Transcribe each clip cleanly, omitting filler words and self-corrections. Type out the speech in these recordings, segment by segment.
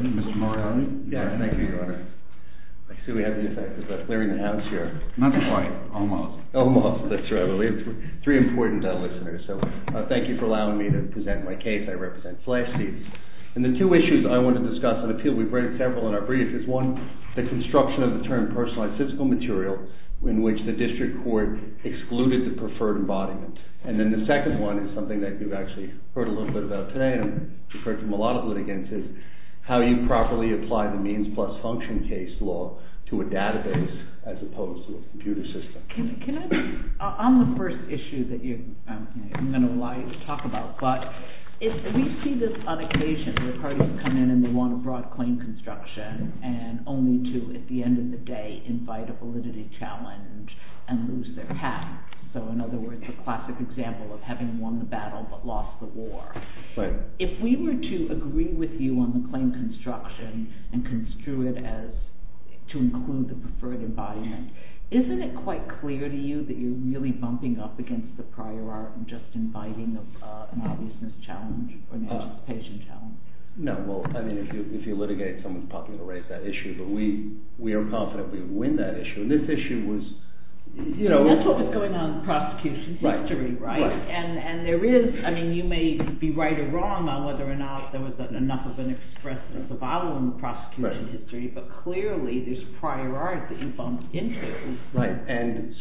Mr. Moriarty? Yeah, thank you, Your Honor. I see we have the effect of clearing the house here. Not quite, almost. Almost, that's right. Well, we have three important listeners. So thank you for allowing me to present my case. I represent Flash Seats. And the two issues I want to discuss on appeal, we've read several in our brief, is one, the construction of the term personalized physical material, in which the district court excluded the preferred embodiment. And then the second one is something that you've actually heard a little bit about today, and you've heard from a lot of litigants, is how you properly apply the means plus function case law to a database as opposed to a computer system. Can I, on the first issue that I'm going to allow you to talk about, but we see this on occasion where parties come in and they want a broad claim construction and only to, at the end of the day, invite a validity challenge and lose their patent. So in other words, a classic example of having won the battle but lost the war. Right. If we were to agree with you on the claim construction and construe it as to include the preferred embodiment, isn't it quite clear to you that you're really bumping up against the prior art and just inviting an obviousness challenge or an anticipation challenge? No, well, I mean, if you litigate, someone's probably going to raise that issue, but we are confident we would win that issue. And this issue was, that's what was going on in prosecution history, right? And there is, I mean, you may be right or wrong on whether or not there was enough of an express disavowal in the prosecution history, but clearly there's prior art that you bumped into. Right, and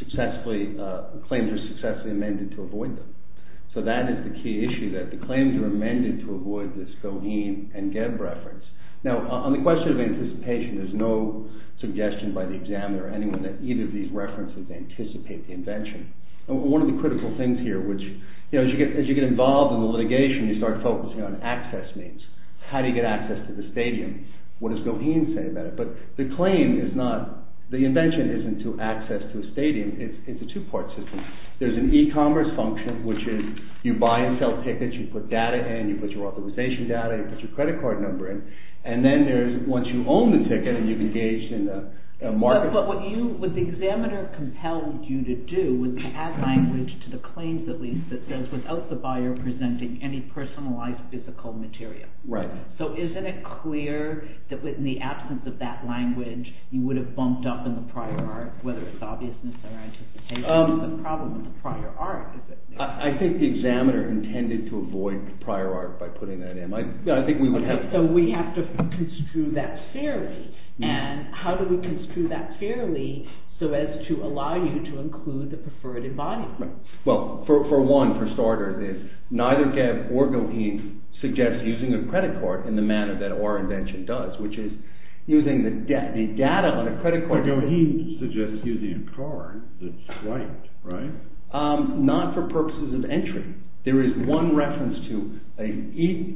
claims are successfully amended to avoid them. So that is the key issue, that the claims are amended to avoid this Goheen and Gebb reference. Now, on the question of anticipation, there's no suggestion by the examiner or anyone that either of these references anticipate the invention. And one of the critical things here, which, as you get involved in the litigation, you start focusing on access means. How do you get access to the stadium? What does Goheen say about it? But the claim is not, the invention isn't to access to a stadium, it's a two-part system. There's an e-commerce function, which is you buy and sell tickets, you put data in, you put your authorization data, you put your credit card number in, and then there's, once you own the ticket and you've engaged in the market. But what the examiner compelled you to do was to add language to the claims, at least, that says without the buyer presenting any personalized physical material. Right. So isn't it clear that in the absence of that language, you would have bumped up in the prior art, whether it's obviousness or anticipation? The problem with the prior art is that I think the examiner intended to avoid prior art by putting that in. I think we would have. So we have to construe that fairly. And how do we construe that fairly so as to allow you to include the preferred embodiment? Right. Well, for starters, is neither Gebb or Goheen suggests using a credit card in the manner that our invention does, which is using the data on a credit card. But Goheen suggests using a card that's swiped, right? Not for purposes of entry. There is one reference to an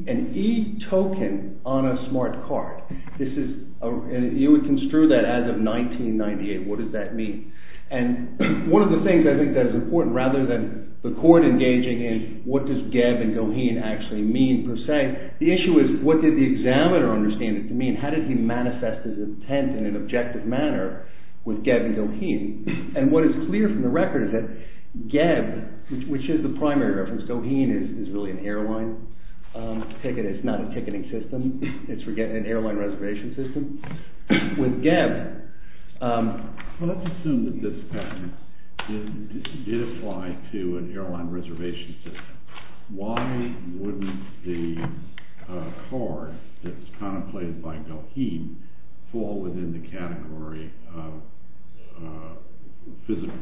e-token on a smart card. This is you would construe that as of 1998. What does that mean? And one of the things I think that is important, rather than the court engaging in what does Gebb and Goheen actually mean per se, the issue is what did the examiner understand it to mean? How did he manifest his intent in an objective manner with Gebb and Goheen? And what is clear from the record is that Gebb, which is the primary reference, Goheen is really an airline ticket. It's not a ticketing system. It's an airline reservation system. With Gebb, well, let's assume that this patent did apply to an airline reservation system. Why wouldn't the card that's contemplated by Goheen fall within the category of physical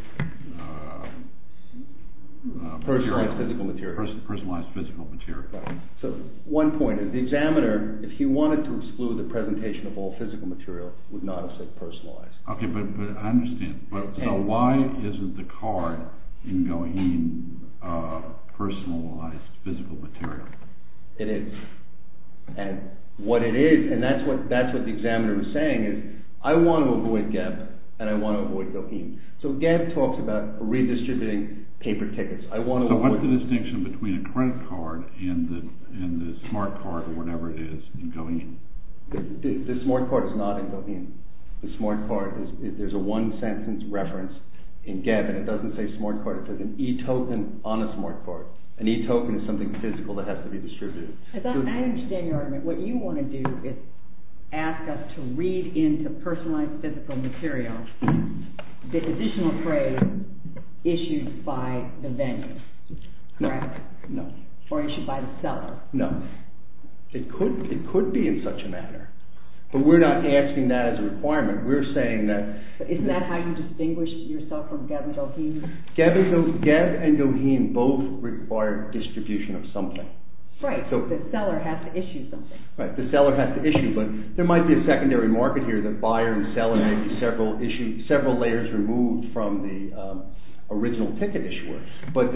personalized physical material. Personalized physical material. Right. So one point is the examiner, if he wanted to exclude the presentation of all physical material, would not have said personalized. Okay, but I understand. So why isn't the card in Goheen personalized physical material? It is. And what it is, and that's what the examiner was saying is, I want to avoid Gebb and I want to avoid Goheen. So Gebb talks about redistributing paper tickets. So what's the distinction between a credit card and the smart card or whatever it is in Goheen? The smart card is not in Goheen. The smart card there's a one-sentence reference in Gebb, and it doesn't say smart card. It says an e-token on a smart card. An e-token is something physical that has to be distributed. As I understand your argument, what you want to do is ask us to read into personalized physical material the additional phrase issued by the venue, correct? No. Or issued by the seller? No. It could be in such a manner. But we're not asking that as a requirement. We're saying that... But isn't that how you distinguish yourself from Geb and Goheen? Geb and Goheen both require distribution of something. Right, so the seller has to issue something. Right, the seller has to issue, but there might be a secondary market here. The buyer and seller may be several layers removed from the original ticket issuer. But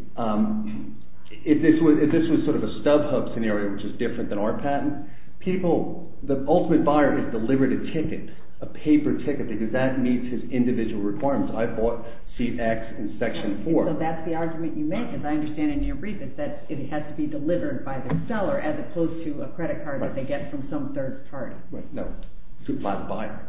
if this was sort of a StubHub scenario, which is different than our patent, the ultimate buyer is delivered a ticket, a paper ticket, because that meets his individual requirements. I bought seat X in section 4. So that's the argument you make, as I understand in your brief, is that it has to be delivered by the seller as opposed to a credit card that they get from some third party. Right, no, by the buyer.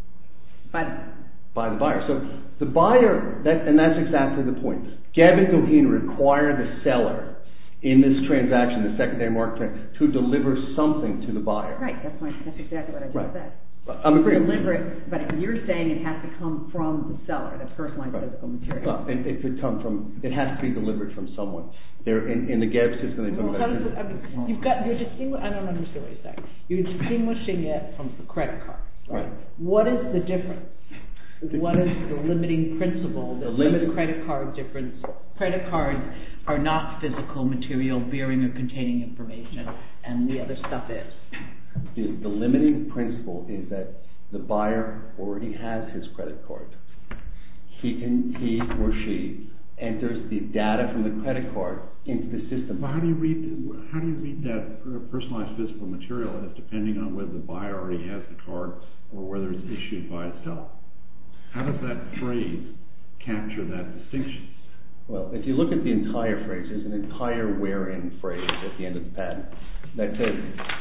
By the buyer. So the buyer, and that's exactly the point. Geb and Goheen require the seller in this transaction, the secondary market, to deliver something to the buyer. Right, that's exactly what I just said. I'm agreeing. Deliver it, but you're saying it has to come from the seller, the personalized physical material. Well, it could come from, it has to be delivered from someone. They're in the Geb system, they talk about it. I don't understand what you're saying. You're distinguishing it from the credit card. Right. What is the difference? What is the limiting principle that makes credit card difference? Credit cards are not physical material bearing or containing information, and the other stuff is. The limiting principle is that the buyer already has his credit card. He or she enters the data from the credit card into the system. Well, how do you read that personalized physical material as depending on whether the buyer already has the card or whether it's issued by a seller? How does that phrase capture that distinction? Well, if you look at the entire phrase, there's an entire wherein phrase at the end of the patent that says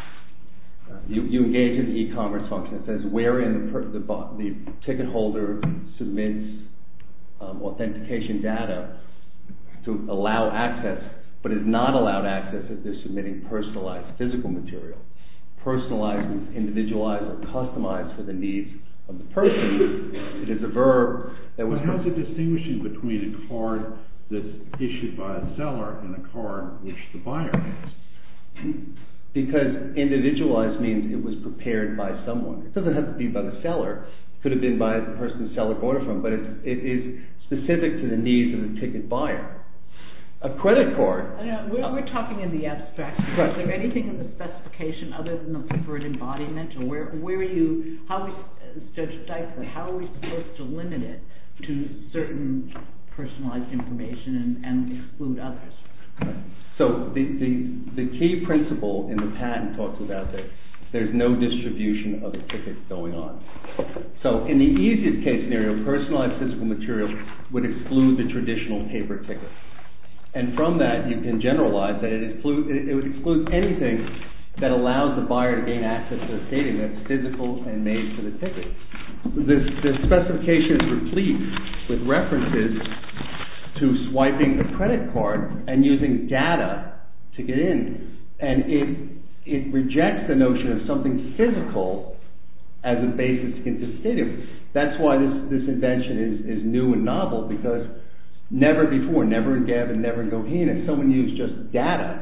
you engage in the e-commerce function. It says wherein the ticket holder submits authentication data to allow access, but is not allowed access if they're submitting personalized physical material. Personalized means individualized or customized for the needs of the person. It is a verb that was... But how's it distinguishing between a card that's issued by a seller and a card which the buyer has? Because individualized means it was prepared by someone. It doesn't have to be by the seller. It could have been by the person the seller bought it from, but it is specific to the needs of the ticket buyer. A credit card... We're talking in the abstract. Right. Is there anything in the specification other than the preferred embodiment, or where are you... As Judge Dyke said, how are we supposed to limit it to certain personalized information and exclude others? Right. So the key principle in the patent talks about that there's no distribution of a ticket going on. So in the easiest case scenario, personalized physical material would exclude the traditional paper ticket. And from that, you can generalize that it would exclude anything that allows the buyer to gain access to the stadium that's physical and made for the ticket. The specification is replete with references to swiping a credit card and using data to get in. And it rejects the notion of something physical as a basis to get into the stadium. That's why this invention is new and novel, because never before, never in Geb and never in Goheen, has someone used just data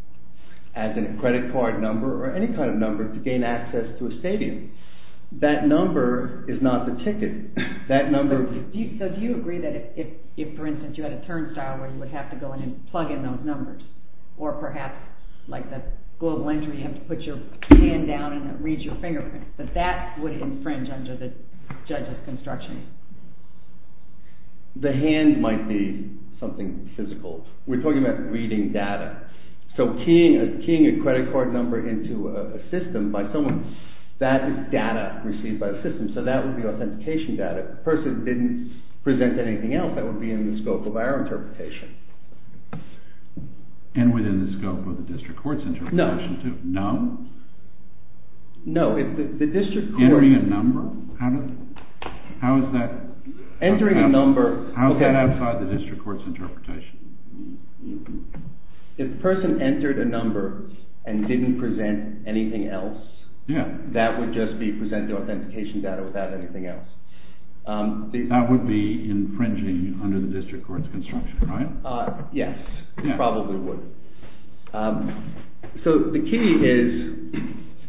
as in a credit card number or any kind of number to gain access to a stadium. That number is not the ticket. That number... So do you agree that if, for instance, you had a turnstile where you would have to go in and plug in those numbers, or perhaps like the global entry, you have to put your hand down and it reads your fingerprint, that would infringe under the judge's construction? The hand might be something physical. We're talking about reading data. So keying a credit card number into a system by someone, that is data received by the system. So that would be authentication data. If the person didn't present anything else, that would be in the scope of our interpretation. And within the scope of the district court's interpretation too? No? No, if the district court... Entering a number? How is that... Entering a number... How is that outside the district court's interpretation? If the person entered a number and didn't present anything else, that would just be present the authentication data without anything else. That would be infringing under the district court's construction, right? Yes, it probably would. So the key is,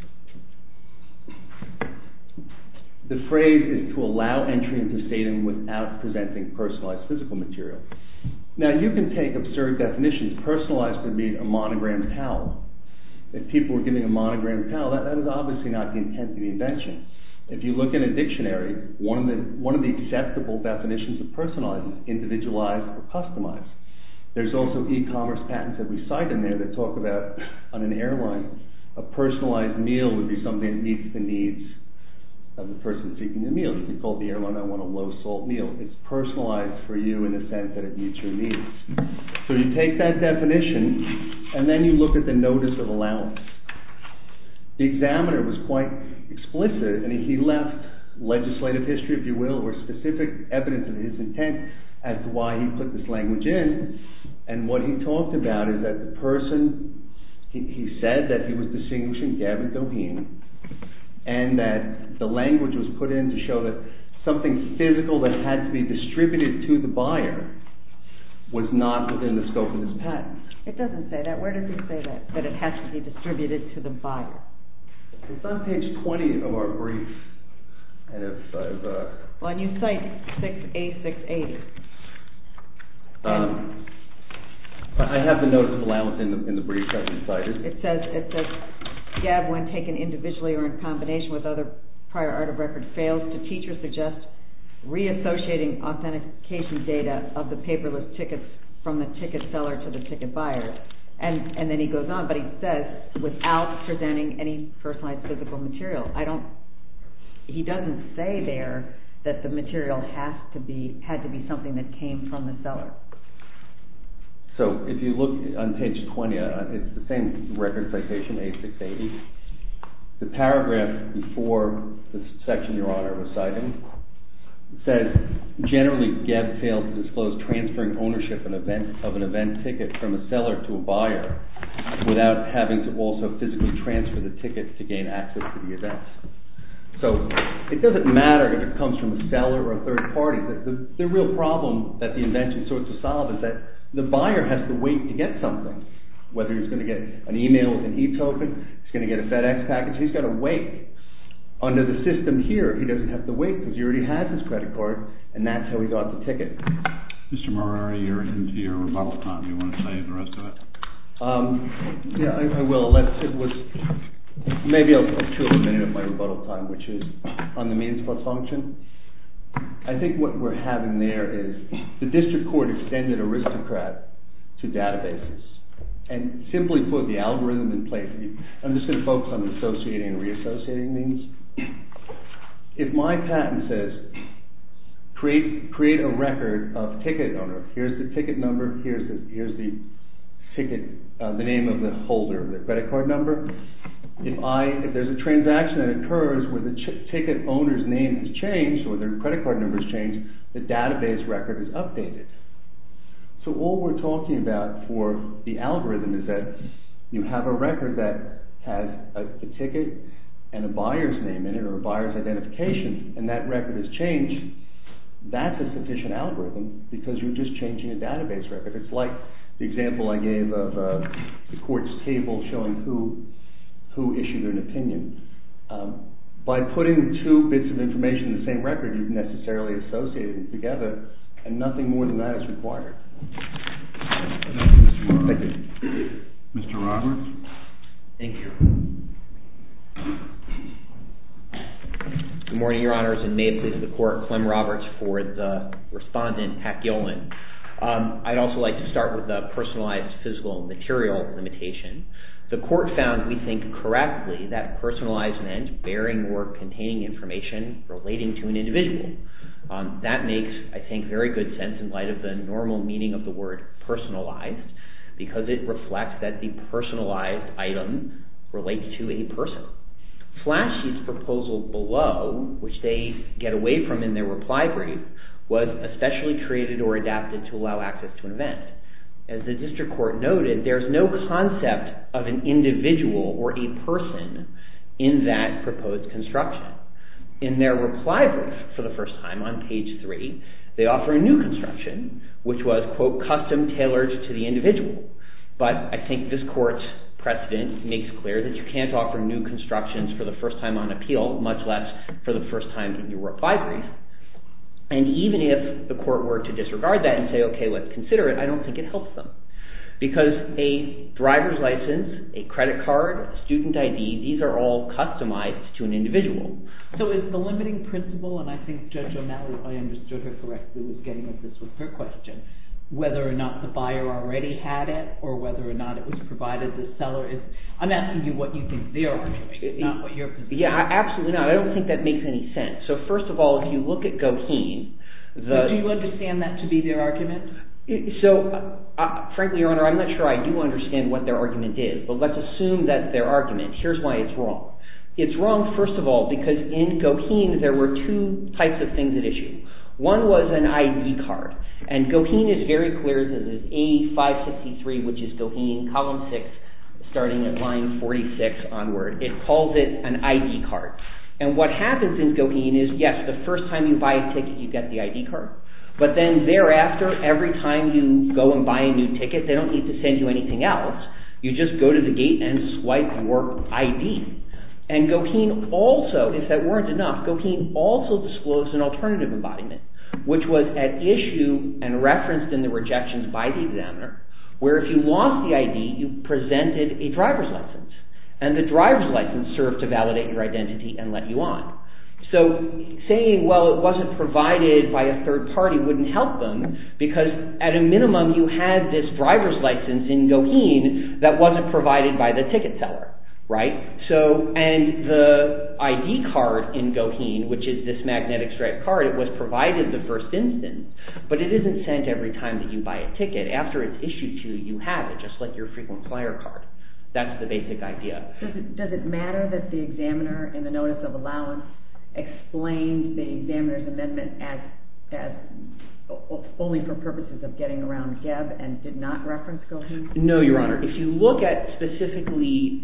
the phrase is to allow entry into Statum without presenting personalized physical material. Now you can take absurd definitions. Personalized could mean a monogrammed towel. If people were giving a monogrammed towel, that is obviously not the intent of the invention. If you look in a dictionary, one of the acceptable definitions of personalized is individualized or customized. There's also e-commerce patents that we cite in there that talk about, on an airline, a personalized meal would be something that meets the needs of the person seeking the meal. You could call the airline, I want a low-salt meal. It's personalized for you in the sense that it meets your needs. So you take that definition, and then you look at the notice of allowance. The examiner was quite explicit, and he left legislative history, if you will, or specific evidence of his intent as to why he put this language in. And what he talked about is that the person, he said that he was distinguishing Geb and Doheny, and that the language was put in to show that something physical that had to be distributed to the buyer was not within the scope of this patent. It doesn't say that. Where does it say that it has to be distributed to the buyer? It's on page 20 of our brief. And well, and you cite 6A680. I have the notice of allowance in the brief that we cited. It says Geb, when taken individually or in combination with other prior art of record, fails to teach or suggest reassociating authentication data of the paperless tickets from the ticket seller to the ticket buyer. And then he goes on, but he says, without presenting any personalized physical material. He doesn't say there that the material had to be something that came from the seller. So if you look on page 20, it's the same record citation, A680. The paragraph before the section Your Honor was citing says, generally Geb failed to disclose transferring ownership of an event ticket from a seller to a buyer without having to also physically transfer the ticket to gain access to the event. So it doesn't matter if it comes from a seller or a third party. The real problem that the invention sought to solve is that the buyer has to wait to get something. Whether he's going to get an email with an e-token, he's going to get a FedEx package, he's got to wait. Under the system here, he doesn't have to wait because he already has his credit card, and that's how he got the ticket. Mr. Morari, you're into your rebuttal time. You want to say the rest of it? Yeah, I will. Maybe I'll chew a minute of my rebuttal time, which is on the means plus function. I think what we're having there is the district court extended aristocrat to databases and simply put the algorithm in place. I'm just going to focus on the associating and reassociating means. If my patent says create a record of ticket owner, here's the ticket number, here's the ticket, the name of the holder, the credit card number. If there's a transaction that occurs where the ticket owner's name has changed or their credit card number has changed, the database record is updated. So all we're talking about for the algorithm is that you have a record that has a ticket and a buyer's name in it or a buyer's identification, and that record has changed. That's a sufficient algorithm because you're just changing a database record. It's like the example I gave of the court's table showing who issued an opinion. By putting two bits of information in the same record, you've necessarily associated them together, and nothing more than that is required. Thank you. Mr. Roberts? Thank you. Good morning, Your Honors, and may it please the Court, Clem Roberts for the respondent, Hack Yolen. I'd also like to start with the personalized physical material limitation. The Court found, we think correctly, that personalized meant bearing or containing information relating to an individual. That makes, I think, very good sense in light of the normal meaning of the word personalized, because it reflects that the personalized item relates to a person. Flashsheet's proposal below, which they get away from in their reply brief, was especially created or adapted to allow access to an event. as the district court noted, there's no concept of an individual or a person in that proposed construction. In their reply brief for the first time on page 3, they offer a new construction, which was, quote, custom tailored to the individual. But I think this court's precedent makes clear that you can't offer new constructions for the first time on appeal, much less for the first time in your reply brief. And even if the court were to disregard that and say, okay, let's consider it, I don't think it helps them. Because a driver's license, a credit card, a student ID, these are all customized to an individual. So is the limiting principle, and I think Judge O'Malley, if I understood her correctly, was getting at this with her question, whether or not the buyer already had it or whether or not it was provided the seller is, I'm asking you what you think they're arguing, not what your position is. Yeah, absolutely not. I don't think that makes any sense. So first of all, if you look at Goheen, do you understand that to be their argument? So, frankly, Your Honor, I'm not sure I do understand what their argument is, but let's assume that's their argument. Here's why it's wrong. It's wrong, first of all, because in Goheen there were two types of things at issue. One was an ID card, and Goheen is very clear that it is A563, which is Goheen, column 6, starting at line 46 onward. It calls it an ID card. And what happens in Goheen is, yes, the first time you buy a ticket, you get the ID card. But then thereafter, every time you go and buy a new ticket, they don't need to send you anything else. You just go to the gate and swipe your ID. And Goheen also, if that weren't enough, Goheen also disclosed an alternative embodiment, which was at issue and referenced in the rejections by the examiner, where if you lost the ID, you presented a driver's license. And the driver's license served to validate your identity and let you on. So saying, well, it wasn't provided by a third party wouldn't help them, because at a minimum you had this driver's license in Goheen that wasn't provided by the ticket seller, right? So, and the ID card in Goheen, which is this magnetic stripe card, it was provided the first instance, but it isn't sent every time that you buy a ticket. After it's issued to you, you have it, just like your frequent flyer card. That's the basic idea. Does it matter that the examiner in the notice of allowance explained the examiner's amendment as only for purposes of getting around GEB and did not reference Goheen? No, Your Honor. If you look at specifically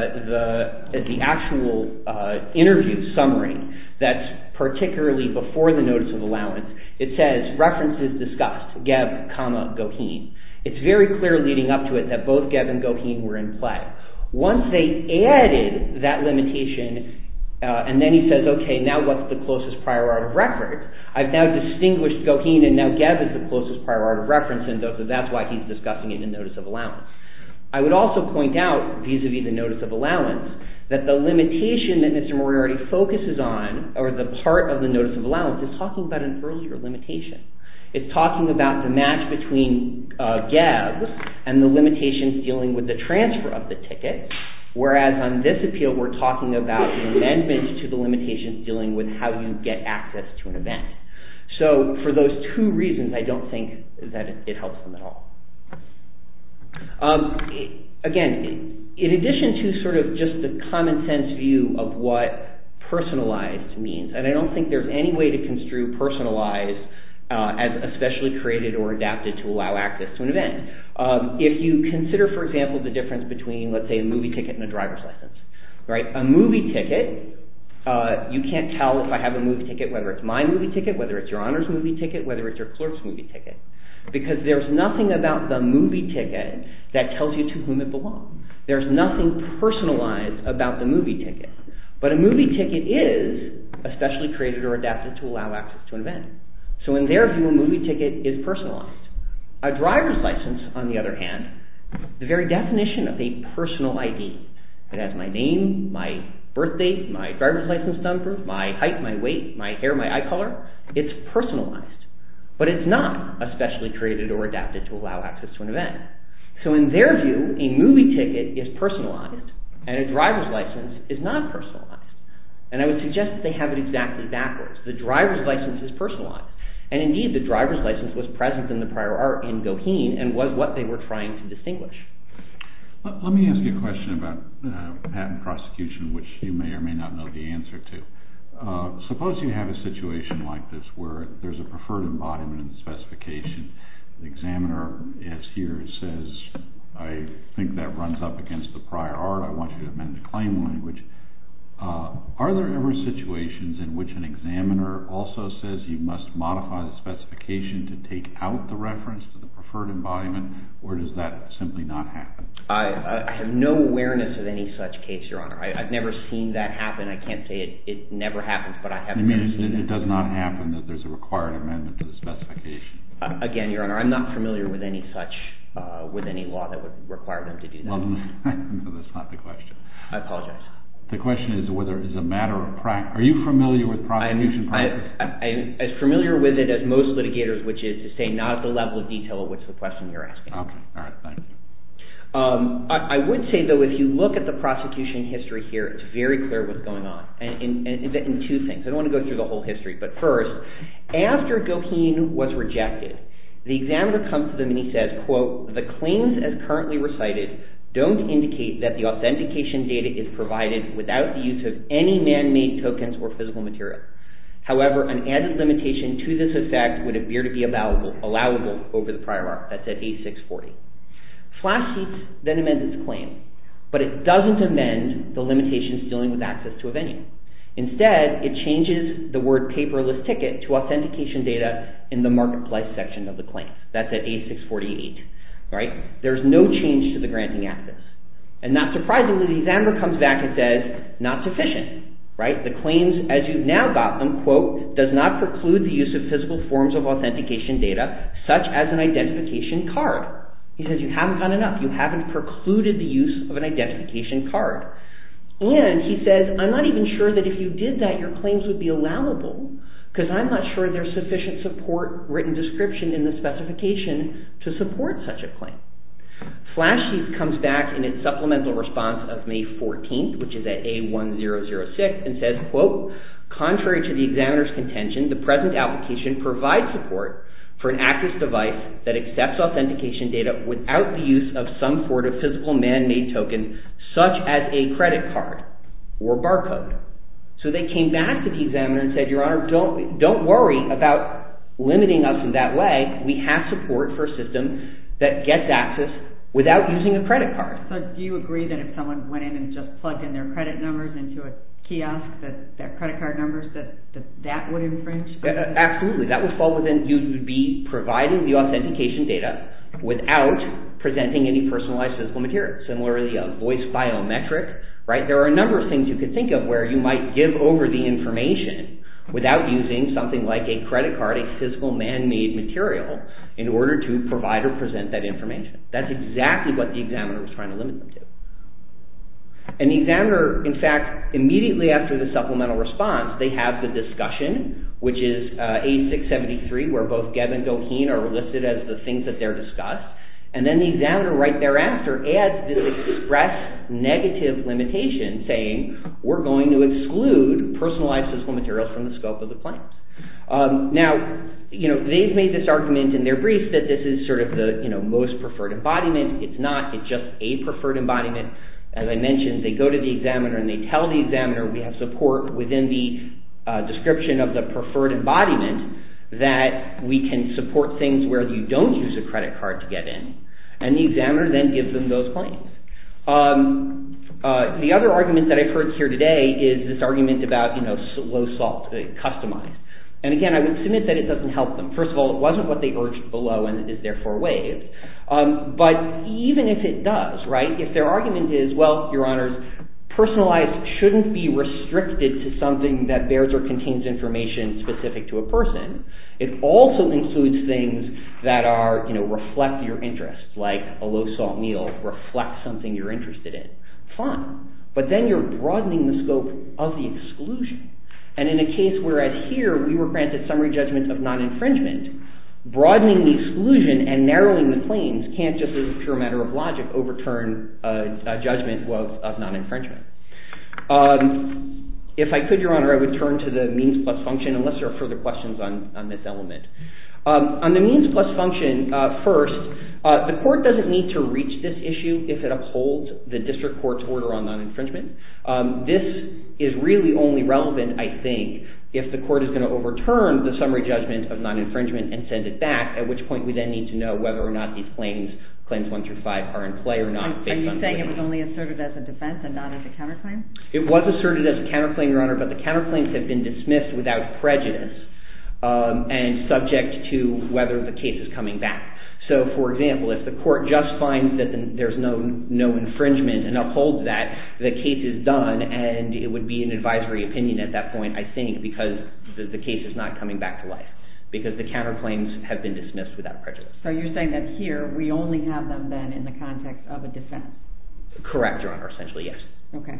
the actual interview summary that's particularly before the notice of allowance, it says references discussed, GEB, Goheen. It's very clear leading up to it that both GEB and Goheen were in play. Once they added that limitation, and then he says, okay, now what's the closest prior art of record? I've now distinguished Goheen, and now GEB is the closest prior art of reference, and that's why he's discussing it in the notice of allowance. I would also point out, vis-a-vis the notice of allowance, that the limitation that Mr. Moriarty focuses on, or the part of the notice of allowance, is talking about an earlier limitation. It's talking about the match between GEB and the limitations dealing with the transfer of the ticket, whereas on this appeal we're talking about an amendment to the limitations dealing with how you get access to an event. So for those two reasons, I don't think that it helps them at all. Again, in addition to sort of just the common sense view of what personalized means, and I don't think there's any way to construe personalized as especially created or adapted to allow access to an event. If you consider, for example, the difference between, let's say, a movie ticket and a driver's license, right? A movie ticket, you can't tell if I have a movie ticket, whether it's my movie ticket, whether it's your Honor's movie ticket, whether it's your clerk's movie ticket, because there's nothing about the movie ticket that tells you to whom it belongs. There's nothing personalized about the movie ticket. But a movie ticket is especially created or adapted to allow access to an event. So in their view, a movie ticket is personalized. A driver's license, on the other hand, the very definition of a personal ID. It has my name, my birth date, my driver's license number, my height, my weight, my hair, my eye color. It's personalized. But it's not especially created or adapted to allow access to an event. So in their view, a movie ticket is personalized, and a driver's license is not personalized. And I would suggest that they have it exactly backwards. The driver's license is personalized. And indeed, the driver's license was present in the prior art in Goheen and was what they were trying to distinguish. Let me ask you a question about patent prosecution, which you may or may not know the answer to. Suppose you have a situation like this where there's a preferred embodiment in the specification the examiner, as here, says, I think that runs up against the prior art, I want you to amend the claim language. Are there ever situations in which an examiner also says you must modify the specification to take out the reference to the preferred embodiment, or does that simply not happen? I have no awareness of any such case, Your Honor. I've never seen that happen. I can't say it never happens, but I haven't never seen it. It does not happen that there's a required amendment to the specification? Again, Your Honor, I'm not familiar with any such, with any law that would require them to do that. Well, no, that's not the question. I apologize. The question is whether it's a matter of practice. Are you familiar with prosecution practice? I'm as familiar with it as most litigators, which is to say not at the level of detail at which the question you're asking. Okay, all right, thank you. I would say, though, if you look at the prosecution history here, it's very clear what's going on. And in two things. I don't want to go through the whole history, but first, after Goheen was rejected, the examiner comes to them and he says, quote, the claims as currently recited don't indicate that the authentication data is provided without the use of any man-made tokens or physical material. However, an added limitation to this effect would appear to be allowable over the prior art. That's at A640. Flasheets then amends its claim, but it doesn't amend the limitations dealing with access to a venue. Instead, it changes the word paperless ticket to authentication data in the marketplace section of the claims. That's at A648. Right? There's no change to the granting access. And not surprisingly, the examiner comes back and says, not sufficient. Right? The claims, as you've now got them, quote, does not preclude the use of physical forms of authentication data, such as an identification card. He says, you haven't done enough. You haven't precluded the use of an identification card. And he says, I'm not even sure that if you did that, your claims would be allowable, because I'm not sure there's sufficient support, written description in the specification to support such a claim. Flasheets comes back in its supplemental response of May 14th, which is at A1006, and says, quote, contrary to the examiner's contention, the present application provides support for an access device that accepts authentication data without the use of some sort of physical man-made token, such as a credit card or barcode. So they came back to the examiner and said, Your Honor, don't worry about limiting us in that way. We have support for a system that gets access without using a credit card. So do you agree that if someone went in and just plugged in their credit numbers into a kiosk, that their credit card numbers, that would infringe? Absolutely. That would fall within, you would be providing the authentication data without presenting any personalized physical material. Similarly, a voice biometric, right? There are a number of things you could think of where you might give over the information without using something like a credit card, a physical man-made material, in order to provide or present that information. That's exactly what the examiner was trying to limit them to. And the examiner, in fact, immediately after the supplemental response, they have the discussion, which is A673, where both Geb and Goheen are listed as the things that they're discussed. And then the examiner right thereafter adds this express negative limitation saying, we're going to exclude personalized physical materials from the scope of the claims. Now, they've made this argument in their briefs that this is sort of the most preferred embodiment. It's not. It's just a preferred embodiment. As I mentioned, they go to the examiner and they tell the examiner we have support within the description of the preferred embodiment that we can support things where you don't use a credit card to get in. And the examiner then gives them those claims. The other argument that I've heard here today is this argument about low salt, customized. And again, I would submit that it doesn't help them. First of all, it wasn't what they urged below and is therefore waived. But even if it does, right, if their argument is, well, Your Honors, personalized shouldn't be restricted to something that bears or contains information specific to a person. It also includes things that are, reflect your interests, like a low-salt meal reflects something you're interested in. Fine. But then you're broadening the scope of the exclusion. And in a case whereas here we were granted summary judgment of non-infringement, broadening the exclusion and narrowing the claims can't just as a pure matter of logic overturn a judgment of non-infringement. If I could, Your Honor, I would turn to the means plus function, unless there are further questions on this element. On the means plus function, first, the court doesn't need to reach this issue if it upholds the district court's order on non-infringement. This is really only relevant, I think, if the court is going to overturn the summary judgment of non-infringement and send it back, at which point we then need to know whether or not these claims 1 through 5, are in play or not. Are you saying it was only asserted as a defense and not as a counterclaim? It was asserted as a counterclaim, Your Honor, but the counterclaims have been dismissed without prejudice and subject to whether the case is coming back. So, for example, if the court just finds that there's no infringement and upholds that, the case is done and it would be an advisory opinion at that point, I think, because the case is not coming back to life, because the counterclaims have been dismissed without prejudice. So you're saying that here we only have them then in the context of a defense? Correct, Your Honor, essentially, yes. Okay.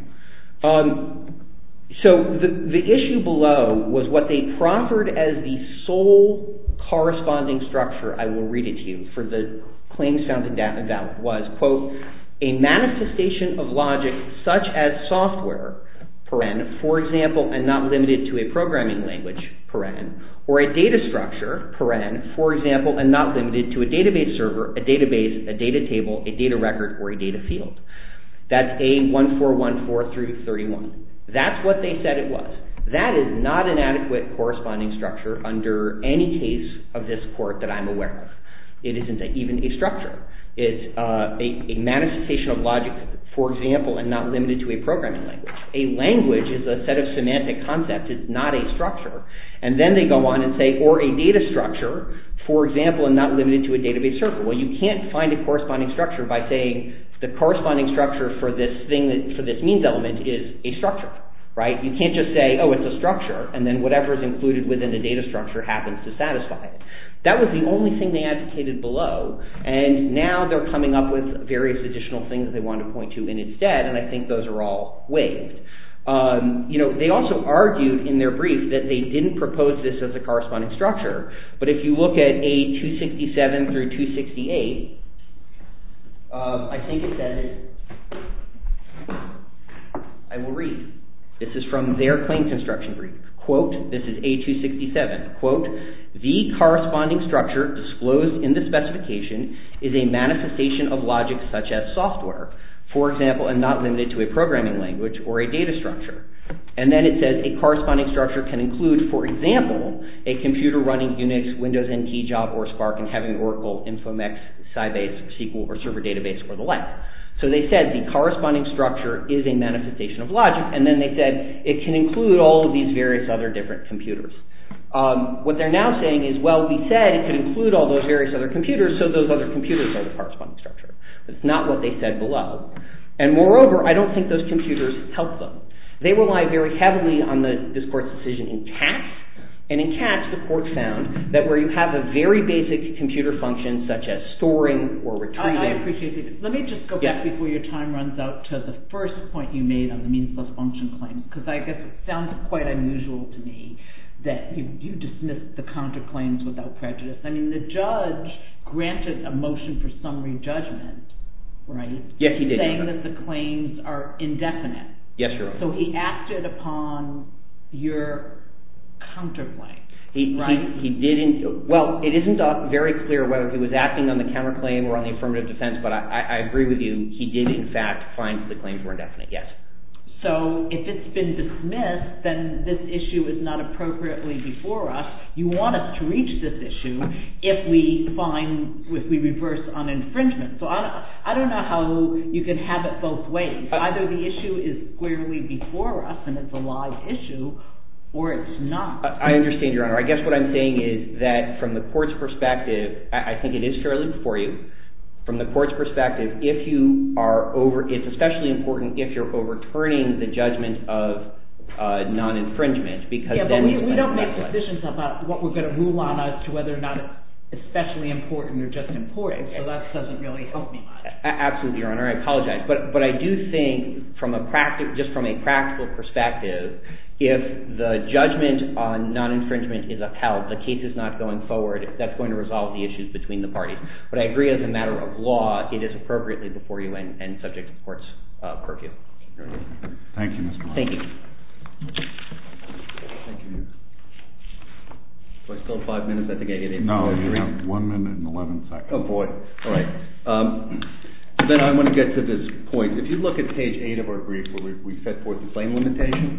So the issue below was what they proffered as the sole corresponding structure, I will read it to you, for the claims found invalid was, quote, a manifestation of logic such as software, paren, for example, and not limited to a programming language, paren, or a data structure, paren, for example, and not limited to a database server, a database, a data table, a data record, or a data field. That's A1414 through 31. That's what they said it was. That is not an adequate corresponding structure under any case of this court that I'm aware of. It isn't even a structure. It's a manifestation of logic, for example, and not limited to a programming language. A language is a set of semantic concepts. It's not a structure. And then they go on and say, or a data structure, for example, and not limited to a database server. Well, you can't find a corresponding structure by saying the corresponding structure for this thing, for this means element is a structure. Right? You can't just say, oh, it's a structure, and then whatever is included within the data structure happens to satisfy it. That was the only thing they advocated below, and now they're coming up with various additional things they want to point to in its stead, and I think those are all waived. They also argued in their brief that they didn't propose this as a corresponding structure, but if you look at A267 through 268, I think it says, I will read. This is from their claim construction brief. Quote, this is A267. Quote, the corresponding structure disclosed in the specification is a manifestation of logic such as software, for example, and not limited to a programming language or a data structure. And then it says a corresponding structure can include, for example, a computer running Unix, Windows NT, Java, or Spark, and having Oracle, Infomex, Sybase, SQL, or server database, or the like. So they said the corresponding structure is a manifestation of logic, and then they said it can include all of these various other different computers. What they're now saying is, well, we said it could include all those various other computers, so those other computers are the corresponding structure. That's not what they said below. And moreover, I don't think those computers help them. They rely very heavily on this court's decision in Katz, and in Katz, the court found that where you have a very basic computer function such as storing or retrieving... I appreciate it. Let me just go back before your time runs out to the first point you made on the means plus function claims, because I guess it sounds quite unusual to me that you dismissed the counterclaims without prejudice. I mean, the judge granted a motion for summary judgment, right? Yes, he did. Saying that the claims are indefinite. Yes, Your Honor. So he acted upon your counterclaim. He didn't. Well, it isn't very clear whether he was acting on the counterclaim or on the affirmative defense, but I agree with you. He did, in fact, find the claims were indefinite, yes. So if it's been dismissed, then this issue is not appropriately before us. You want us to reach this issue if we reverse on infringement. So I don't know how you can have it both ways. Either the issue is squarely before us and it's a live issue, or it's not. I understand, Your Honor. I guess what I'm saying is that from the court's perspective, I think it is fairly before you. From the court's perspective, if you are it's especially important if you're overturning the judgment of non-infringement, because then we don't make decisions about what we're going to rule on as to whether or not it's especially important or just important. So that doesn't really help me much. Absolutely, Your Honor. I apologize, but I do think from a practical perspective, if the judgment on non-infringement is upheld, the case is not going forward. That's going to resolve the issues between the parties. But I agree as a matter of law, it is appropriately before you and subject to the court's purview. Thank you, Mr. Roberts. Thank you. Thank you. Do I still have 5 minutes? I think I get it. No, you have 1 minute and 11 seconds. Oh, boy. All right. Then I want to get to this point. If you look at page 8 of our brief where we set forth the claim limitation,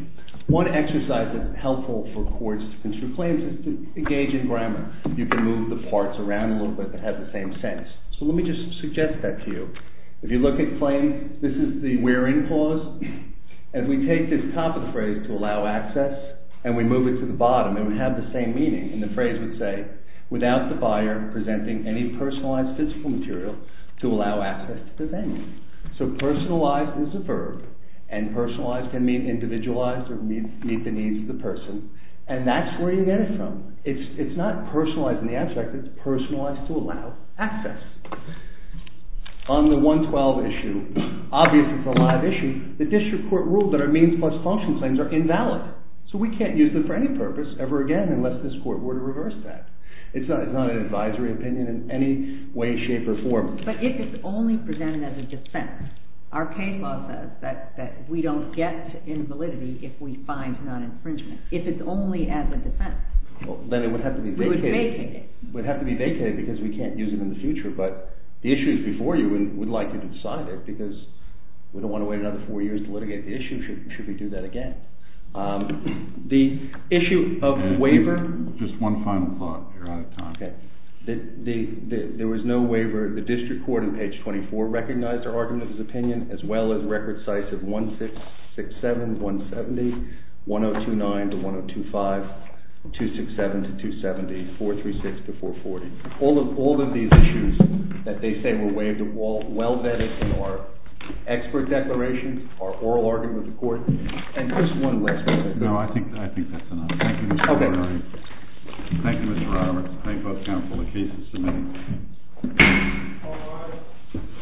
One exercise that's helpful for courts to construe claims is to engage in grammar. You can move the parts around a little bit that have the same sense. So let me just suggest that to you. If you look at claim, this is the wherein clause. As we take this top of the phrase to allow access, and we move it to the bottom, it would have the same meaning. And the phrase would say, without the buyer presenting any personalized physical material to allow access to the venue. So personalized is a verb, and personalized can mean individualized or meet the needs of the person. And that's where you get it from. It's not personalized in the abstract, it's personalized to allow access. On the 112 issue, obviously it's a live issue, the district court ruled that our means plus function claims are invalid. So we can't use them for any purpose ever again unless this court were to reverse that. It's not an advisory opinion in any way, shape, or form. But if it's only presented as a defense, our case law says that we don't get to invalidity if we find non-infringement. If it's only as a defense, well, then it would have to be vacated. We would vacate it. It would have to be vacated because we can't use it in the future. But the issue is before you, and we'd like you to decide it because we don't want to wait another 4 years to litigate the issue. Should we do that again? The issue of waiver. Just one final thought. You're out of time. Okay. There was no waiver. The district court on page 24 recognized our argument as opinion, as well as record sites of 1667, 170, 1029 to 1025, 267 to 270, 436 to 440. All of these issues that they say were waived are all well vetted in our expert declarations, our oral argument with the court, and just one last one. No, I think that's enough. Thank you, Mr. Roberts. Thank you, Mr. Roberts. Thank both counsel. The case is submitted.